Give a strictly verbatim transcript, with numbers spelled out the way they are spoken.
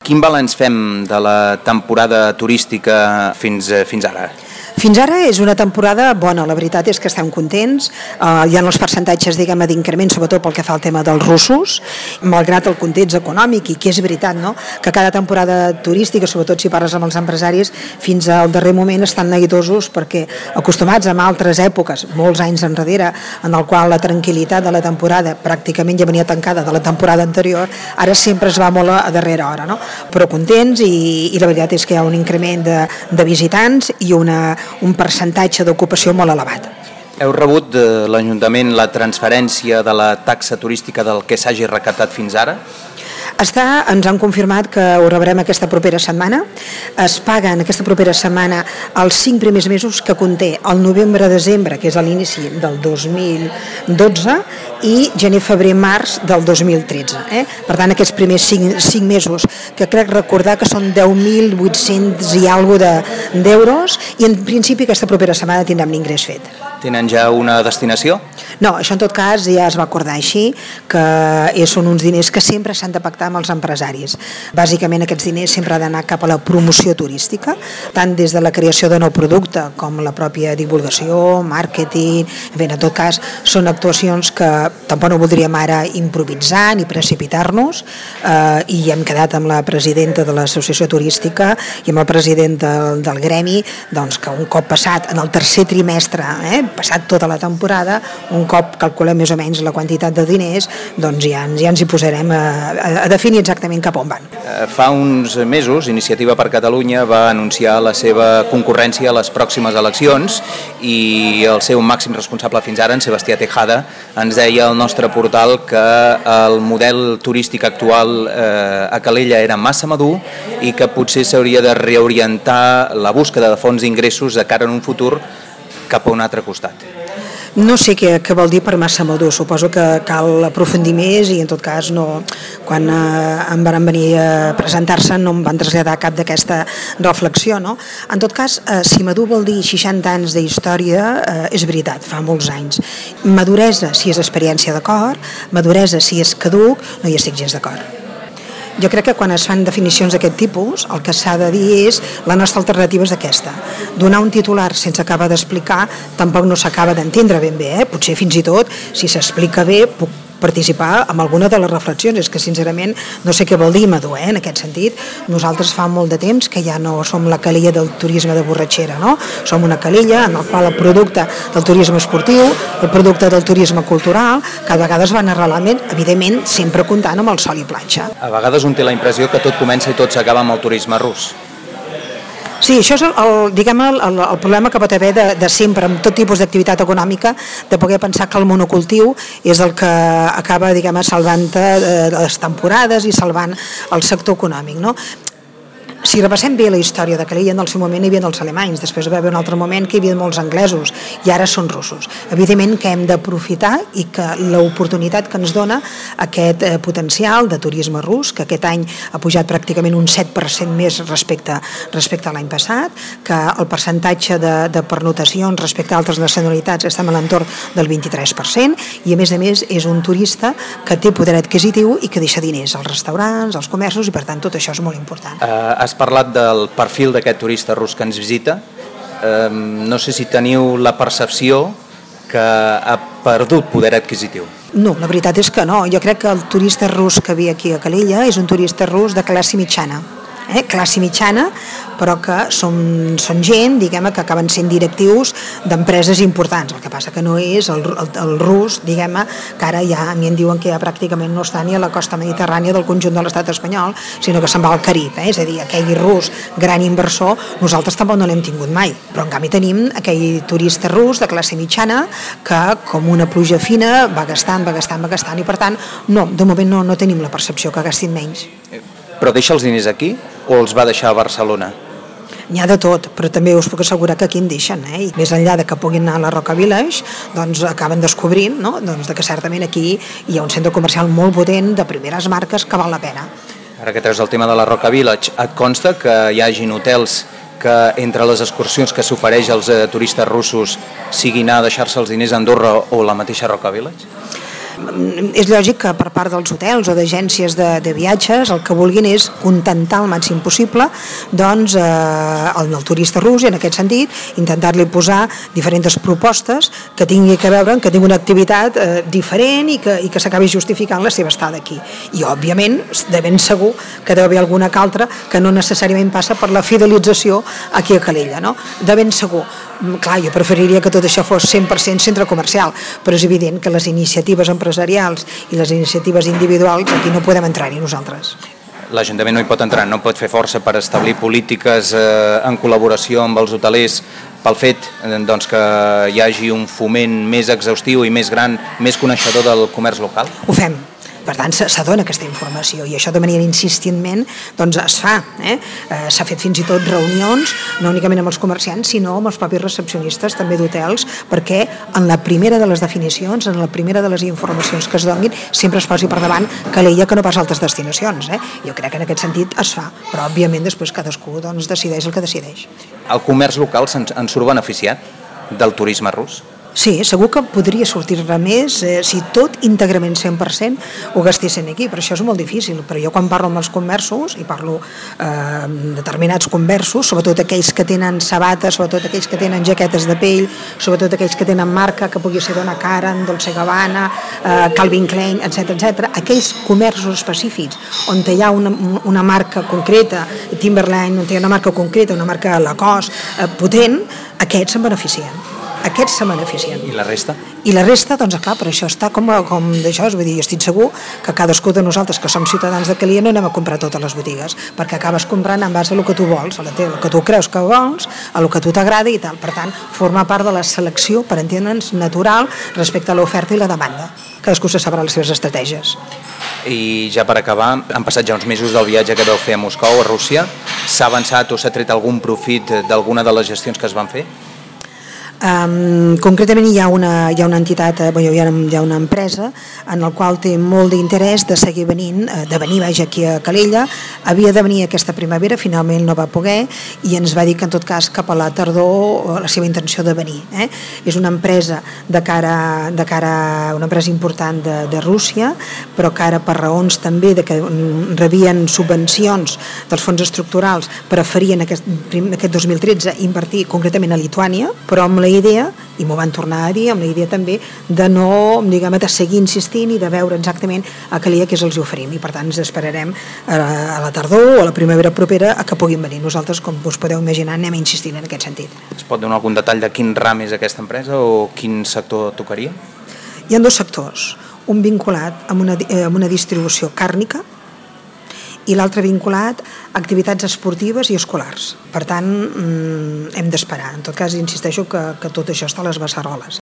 Quin balanç fem de la temporada turística fins, fins ara? Fins ara és una temporada bona, la veritat és que estem contents, uh, hi ha els percentatges diguem d'increment, sobretot pel que fa al tema dels russos, malgrat el context econòmic, i que és veritat, no?, que cada temporada turística, sobretot si parles amb els empresaris, fins al darrer moment estan neguitosos perquè acostumats a altres èpoques, molts anys enrere, en el qual la tranquil·litat de la temporada pràcticament ja venia tancada de la temporada anterior, ara sempre es va molt a darrera hora, no? Però contents i, i la veritat és que hi ha un increment de, de visitants i una un percentatge d'ocupació molt elevat. Heu rebut de l'Ajuntament la transferència de la taxa turística del que s'hagi recaptat fins ara? Està, ens han confirmat que ho rebrem aquesta propera setmana. Es paguen aquesta propera setmana els cinc primers mesos que conté el novembre-desembre, que és a l'inici del dos mil dotze, i gener-febrer-març del dos mil tretze. Eh? Per tant, aquests primers cinc, cinc mesos, que crec recordar que són deu mil vuit-cents i alguna cosa d'euros, i en principi aquesta propera setmana tindrem l'ingrés fet. Tenen ja una destinació? No, això en tot cas ja es va acordar així, que són uns diners que sempre s'han de pactar amb els empresaris. Bàsicament aquests diners sempre han d'anar cap a la promoció turística, tant des de la creació de nou producte com la pròpia divulgació, màrqueting, bé, en tot cas són actuacions que tampoc no voldríem ara improvisar ni precipitar-nos, eh, i hem quedat amb la presidenta de l'associació turística i amb el president del, del gremi, doncs que un cop passat en el tercer trimestre, eh, passat tota la temporada, un cop calculem més o menys la quantitat de diners, doncs ja, ja ens hi posarem a, a, a definir exactament cap on van. Fa uns mesos, Iniciativa per Catalunya va anunciar la seva concurrència a les pròximes eleccions i el seu màxim responsable fins ara, en Sebastià Tejada, ens deia al nostre portal que el model turístic actual eh, a Calella era massa madur i que potser s'hauria de reorientar la búsqueda de fonts d'ingressos de cara en un futur cap a un altre costat. No sé què, què vol dir per massa madur, suposo que cal aprofundir més i en tot cas no, quan eh, em van venir a presentar-se no em van traslladar cap d'aquesta reflexió, no? En tot cas, eh, si madur vol dir seixanta anys d'història, eh, és veritat, fa molts anys. Maduresa, si és experiència d'acord, maduresa, si és caduc, no hi estic gens d'acord. Jo crec que quan es fan definicions d'aquest tipus, el que s'ha de dir és la nostra alternativa és aquesta. Donar un titular sense acabar d'explicar tampoc no s'acaba d'entendre ben bé, eh? Potser fins i tot, si s'explica bé, puc participar en alguna de les reflexions. És que sincerament no sé què vol dir madur, eh? En aquest sentit. Nosaltres fa molt de temps que ja no som la Calella del turisme de borratxera, no? Som una Calella en la qual el producte del turisme esportiu, el producte del turisme cultural, cada vegada es van arrelant, evidentment sempre comptant amb el sol i planxa. A vegades un té la impressió que tot comença i tot s'acaba amb el turisme rus. Sí, això és el, el, diguem, el, el problema que pot haver de, de sempre, amb tot tipus d'activitat econòmica, de poder pensar que el monocultiu és el que acaba, diguem, salvant les temporades i salvant el sector econòmic, no? Si repassem bé la història de Calella, en el seu moment hi havia els alemanys, després va haver un altre moment que hi havia molts anglesos i ara són russos. Evidentment que hem d'aprofitar i que l'oportunitat que ens dona aquest eh, potencial de turisme rus, que aquest any ha pujat pràcticament un set per cent més respecte, respecte a l'any passat, que el percentatge de, de pernotacions respecte a altres nacionalitats estem a l'entorn del vint-i-tres per cent i a més a més és un turista que té poder adquisitiu i que deixa diners als restaurants, als comerços i per tant tot això és molt important. Uh, has parlat del perfil d'aquest turista rus que ens visita. Eh, no sé si teniu la percepció que ha perdut poder adquisitiu. No, la veritat és que no. Jo crec que el turista rus que ve aquí a Calella és un turista rus de classe mitjana. Eh? Classe mitjana, però que són, són gent, diguem, que acaben sent directius d'empreses importants. El que passa que no és el, el, el rus, diguem, que ara ja a mi em diuen que ja pràcticament no està ni a la costa mediterrània del conjunt de l'estat espanyol, sinó que se'n va al Carib, eh? És a dir, aquell rus gran inversor, nosaltres tampoc no l'hem tingut mai, però en canvi tenim aquell turista rus de classe mitjana que com una pluja fina va gastant, va gastant, va gastant, i per tant, no, de moment no, no tenim la percepció que gastin menys. Però deixa els diners aquí o els va deixar a Barcelona? N'hi ha de tot, però també us puc assegurar que aquí en deixen, eh? I més enllà de que puguin anar a la Roca Village, doncs acaben descobrint, no? Doncs que certament aquí hi ha un centre comercial molt potent de primeres marques que val la pena. Ara que treus el tema de la Roca Village, et consta que hi hagin hotels que entre les excursions que s'ofereix als eh, turistes russos sigui anar a deixar-se els diners a Andorra o la mateixa Roca Village? És lògic que per part dels hotels o d'agències de, de viatges el que vulguin és contentar al màxim possible doncs, eh, el, el turista rus, i en aquest sentit intentar-li posar diferents propostes que tingui que veure, que tingui una activitat eh, diferent i que, i que s'acabi justificant la seva estada aquí. I òbviament de ben segur que deu haver alguna que altra que no necessàriament passa per la fidelització aquí a Calella, no? De ben segur. Clar, jo preferiria que tot això fos cent per cent centre comercial, però és evident que les iniciatives empresarials i les iniciatives individuals aquí no podem entrar-hi nosaltres. L'Ajuntament no hi pot entrar, no pot fer força per establir polítiques eh, en col·laboració amb els hotelers pel fet eh, doncs, que hi hagi un foment més exhaustiu i més gran, més coneixedor del comerç local? Ho fem. Per tant, s'adona aquesta informació i això de manera insistentment doncs, es fa. Eh? Eh, s'ha fet fins i tot reunions, no únicament amb els comerciants, sinó amb els propis recepcionistes, també d'hotels, perquè en la primera de les definicions, en la primera de les informacions que es donguin, sempre es posi per davant Calella que no pas altres destinacions. Eh? Jo crec que en aquest sentit es fa, però òbviament després cadascú doncs, decideix el que decideix. El comerç local se'n en surt beneficiat del turisme rus? Sí, segur que podria sortir-ne més eh, si tot íntegrament cent per cent ho gastessin aquí, però això és molt difícil. Però jo quan parlo amb els comerços, i parlo eh, amb determinats comerços, sobretot aquells que tenen sabates, sobretot aquells que tenen jaquetes de pell, sobretot aquells que tenen marca, que pugui ser Donna Karan, Dolce Gabbana, eh, Calvin Klein, etcètera, etcètera, aquells comerços específics on hi ha una, una marca concreta, Timberland, on hi ha una marca concreta, una marca Lacoste, eh, potent, aquests se'n beneficien. Aquests se beneficien. I la resta? I la resta, doncs clar, però això està com, com d'això, vull dir, jo estic segur que cadascú de nosaltres que som ciutadans de Calella no anem a comprar totes les botigues, perquè acabes comprant en base a el que tu vols, a la teva, el que tu creus que vols, a el que tu t'agrada i tal. Per tant, forma part de la selecció, per entendre'ns, natural respecte a l'oferta i la demanda. Cadascú se sabrà les seves estratègies. I ja per acabar, han passat ja uns mesos del viatge que vau fer a Moscou, a Rússia. S'ha avançat o s'ha tret algun profit d'alguna de les gestions que es van fer? Um, concretament hi ha una, hi ha una entitat, eh, hi, ha, hi ha una empresa en la qual té molt d'interès de seguir venint, eh, de venir vaja aquí a Calella. Havia de venir aquesta primavera, finalment no va poder, i ens va dir que en tot cas cap a la tardor la seva intenció de venir. Eh? És una empresa de cara, de cara una empresa important de, de Rússia, però que ara per raons també de que rebien subvencions dels fons estructurals preferien aquest, aquest dos mil tretze invertir concretament a Lituània, però amb la idea, i m'ho van tornar a dir, amb la idea també de no, diguem, de seguir insistint i de veure exactament a Calella què els oferim, i per tant ens esperarem a la tardor o a la primavera propera a que puguin venir. Nosaltres, com us podeu imaginar, anem insistint en aquest sentit. Es pot donar algun detall de quin ram és aquesta empresa o quin sector tocaria? Hi ha dos sectors, un vinculat amb una, amb una distribució càrnica i l'altre vinculat a activitats esportives i escolars. Per tant, hem d'esperar. En tot cas, insisteixo que, que tot això està a les beceroles.